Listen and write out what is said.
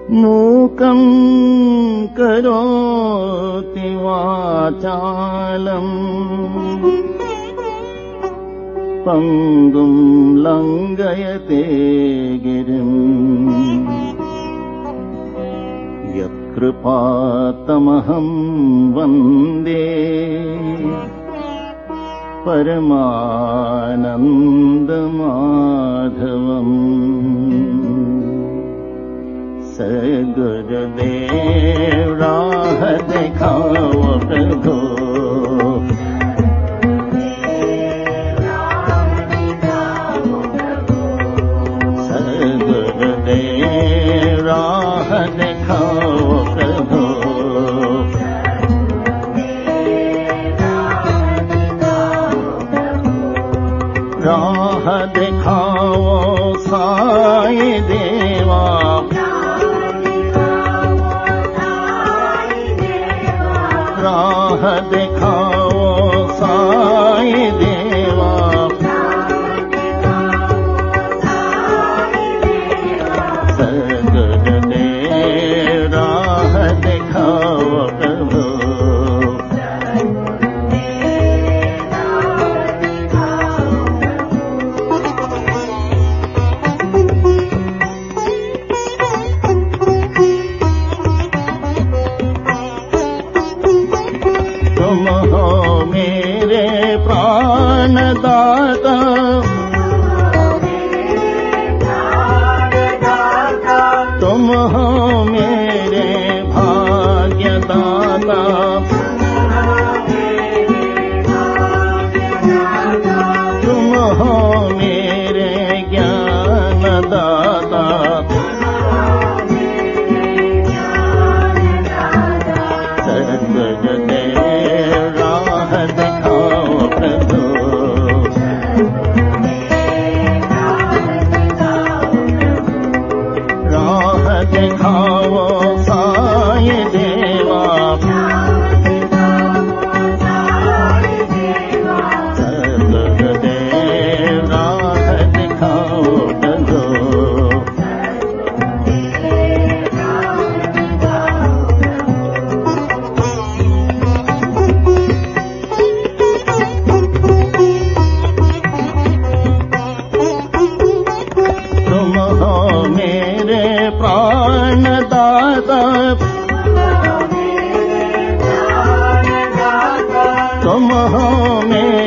మూకం కరోతి వాచాలం పంగుం లంఘయతే గిరిం యత్కృపాతమహం వందే పరమానందమాధవం. सद्गुरुदेव राह दिखाओ प्रभु, सद्गुरुदेव राह दिखाओ प्रभु, राह दिखाओ साई देवा, राह दिखाओ साई देवा, सद्गुरुदेव राह दिखाओ प्रभु, तुम हो मेरे प्राणदाता, तुम हो मेरे भाग्यदाता, तुम हो मेरे ज्ञानदाता, सद्गुरुदेव राह दिखाओ प्रभु, राह दिखाओ साई देवा, सद्गुरुदेव राह दिखाओ प्रभु, तुम हो मेरे प्राणदाता, तुम हो मेरे